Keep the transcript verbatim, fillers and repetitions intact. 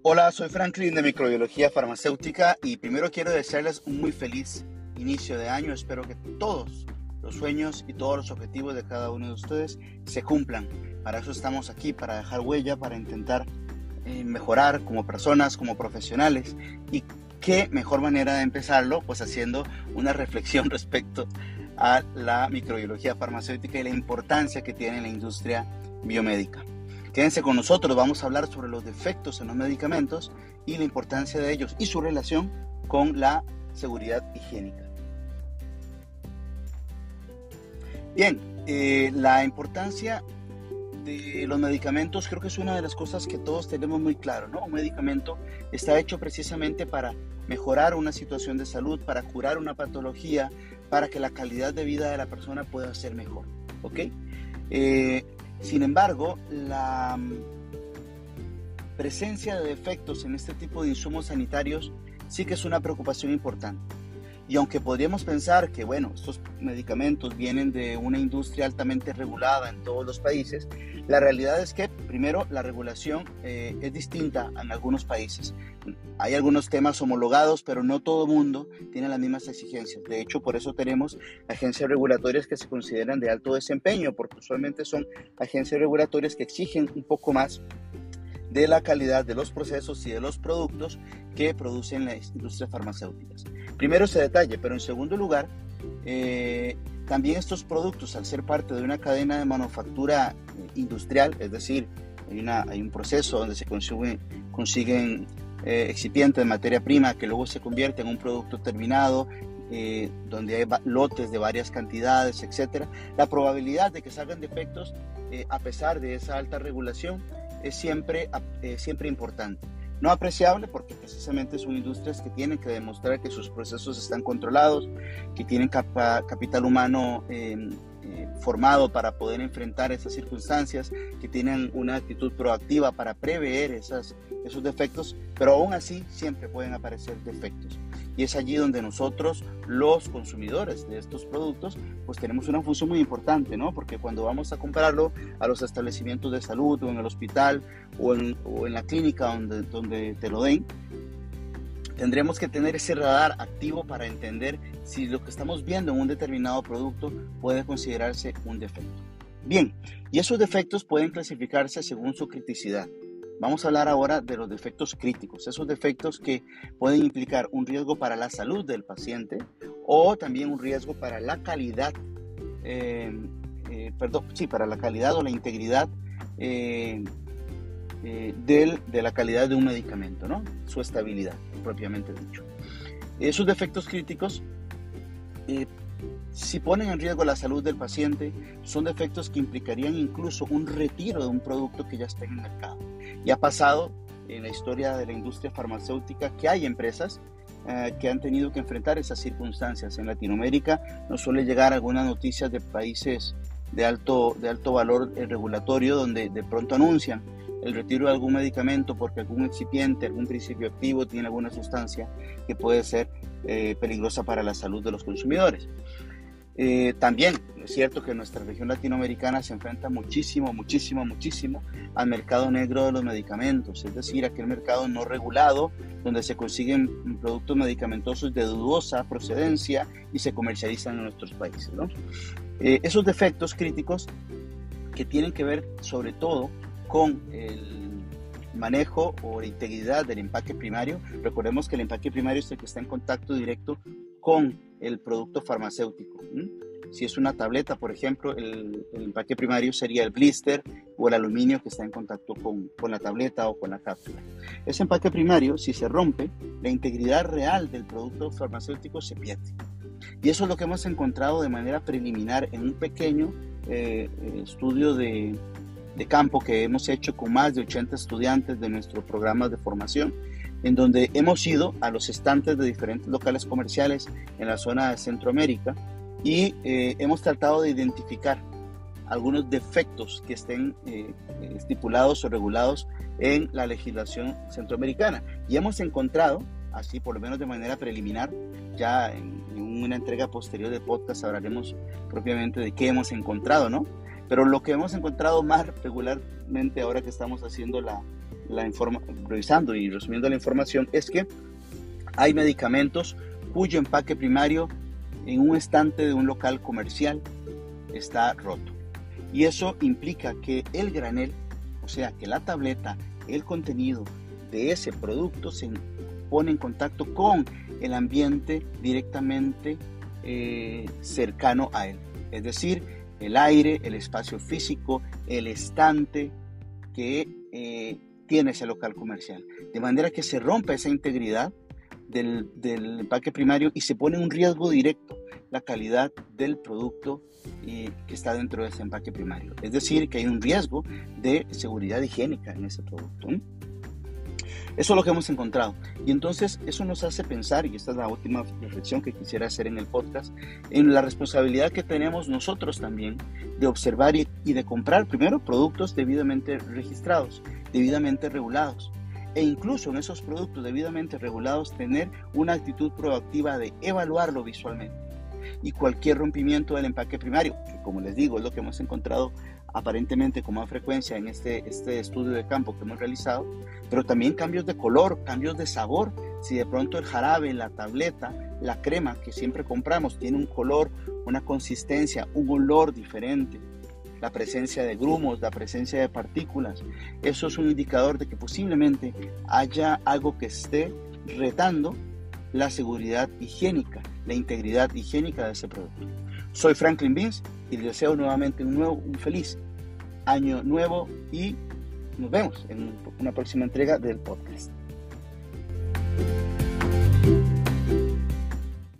Hola, soy Franklin de Microbiología Farmacéutica y primero quiero desearles un muy feliz inicio de año. Espero que todos los sueños y todos los objetivos de cada uno de ustedes se cumplan. Para eso estamos aquí, para dejar huella, para intentar eh, mejorar como personas, como profesionales. Y qué mejor manera de empezarlo, pues haciendo una reflexión respecto a la microbiología farmacéutica y la importancia que tiene en la industria biomédica. Quédense con nosotros, vamos a hablar sobre los defectos en los medicamentos y la importancia de ellos y su relación con la seguridad higiénica. Bien, eh, la importancia de los medicamentos creo que es una de las cosas que todos tenemos muy claro, ¿no? Un medicamento está hecho precisamente para mejorar una situación de salud, para curar una patología, para que la calidad de vida de la persona pueda ser mejor, ¿ok? Eh, Sin embargo, la presencia de defectos en este tipo de insumos sanitarios sí que es una preocupación importante. Y aunque podríamos pensar que, bueno, estos medicamentos vienen de una industria altamente regulada en todos los países, la realidad es que, primero, la regulación eh, es distinta en algunos países. Hay algunos temas homologados, pero no todo el mundo tiene las mismas exigencias. De hecho, por eso tenemos agencias regulatorias que se consideran de alto desempeño, porque usualmente son agencias regulatorias que exigen un poco más de la calidad de los procesos y de los productos que producen las industrias farmacéuticas. Primero ese detalle, pero en segundo lugar, eh, también estos productos, al ser parte de una cadena de manufactura industrial, es decir, hay, una, hay un proceso donde se consiguen, consiguen eh, excipientes de materia prima que luego se convierte en un producto terminado, eh, donde hay lotes de varias cantidades, etcétera. La probabilidad de que salgan defectos, eh, a pesar de esa alta regulación, es siempre, eh, siempre importante. No apreciable porque precisamente son industrias que tienen que demostrar que sus procesos están controlados, que tienen capa, capital humano eh, eh, formado para poder enfrentar esas circunstancias, que tienen una actitud proactiva para prever esas, esos defectos, pero aún así siempre pueden aparecer defectos. Y es allí donde nosotros, los consumidores de estos productos, pues tenemos una función muy importante, ¿no? Porque cuando vamos a comprarlo a los establecimientos de salud o en el hospital o en, o en la clínica donde, donde te lo den, tendremos que tener ese radar activo para entender si lo que estamos viendo en un determinado producto puede considerarse un defecto. Bien, y esos defectos pueden clasificarse según su criticidad. Vamos a hablar ahora de los defectos críticos, esos defectos que pueden implicar un riesgo para la salud del paciente o también un riesgo para la calidad, eh, eh, perdón, sí, para la calidad o la integridad eh, eh, del, de la calidad de un medicamento, ¿no? Su estabilidad, propiamente dicho. Esos defectos críticos, eh, si ponen en riesgo la salud del paciente, son defectos que implicarían incluso un retiro de un producto que ya está en el mercado. Y ha pasado en la historia de la industria farmacéutica que hay empresas eh, que han tenido que enfrentar esas circunstancias. En Latinoamérica nos suele llegar algunas noticias de países de alto, de alto valor regulatorio donde de pronto anuncian el retiro de algún medicamento porque algún excipiente, algún principio activo tiene alguna sustancia que puede ser eh, peligrosa para la salud de los consumidores. Eh, también es cierto que nuestra región latinoamericana se enfrenta muchísimo, muchísimo, muchísimo al mercado negro de los medicamentos, es decir, aquel mercado no regulado donde se consiguen productos medicamentosos de dudosa procedencia y se comercializan en nuestros países, ¿no? Eh, esos defectos críticos que tienen que ver sobre todo con el manejo o la integridad del empaque primario. Recordemos que el empaque primario es el que está en contacto directo con el producto farmacéutico. ¿Mm? Si es una tableta, por ejemplo, el, el empaque primario sería el blister o el aluminio que está en contacto con, con la tableta o con la cápsula. Ese empaque primario, si se rompe, la integridad real del producto farmacéutico se pierde. Y eso es lo que hemos encontrado de manera preliminar en un pequeño eh, estudio de, de campo que hemos hecho con más de ochenta estudiantes de nuestro programa de formación, en donde hemos ido a los estantes de diferentes locales comerciales en la zona de Centroamérica y eh, hemos tratado de identificar algunos defectos que estén eh, estipulados o regulados en la legislación centroamericana. Y hemos encontrado, así por lo menos de manera preliminar, ya en, en una entrega posterior de podcast hablaremos propiamente de qué hemos encontrado, ¿no? Pero lo que hemos encontrado más regularmente ahora que estamos haciendo la la informa- revisando y resumiendo la información, es que hay medicamentos cuyo empaque primario en un estante de un local comercial está roto. Y eso implica que el granel, o sea, que la tableta, el contenido de ese producto se pone en contacto con el ambiente directamente eh, cercano a él. Es decir, el aire, el espacio físico, el estante que eh, tiene ese local comercial. De manera que se rompe esa integridad del, del empaque primario y se pone en un riesgo directo la calidad del producto eh, que está dentro de ese empaque primario. Es decir, que hay un riesgo de seguridad higiénica en ese producto, ¿no? Eso es lo que hemos encontrado. Y entonces eso nos hace pensar, y esta es la última reflexión que quisiera hacer en el podcast, en la responsabilidad que tenemos nosotros también de observar y, y de comprar primero productos debidamente registrados, debidamente regulados. E incluso en esos productos debidamente regulados tener una actitud proactiva de evaluarlo visualmente. Y cualquier rompimiento del empaque primario, que como les digo es lo que hemos encontrado aparentemente con más frecuencia en este, este estudio de campo que hemos realizado, pero también cambios de color, cambios de sabor. Si de pronto el jarabe, la tableta, la crema que siempre compramos tiene un color, una consistencia, un olor diferente, la presencia de grumos, la presencia de partículas, eso es un indicador de que posiblemente haya algo que esté retando la seguridad higiénica, la integridad higiénica de ese producto. Soy Franklin Vince y les deseo nuevamente un, nuevo, un feliz año nuevo y nos vemos en una próxima entrega del podcast.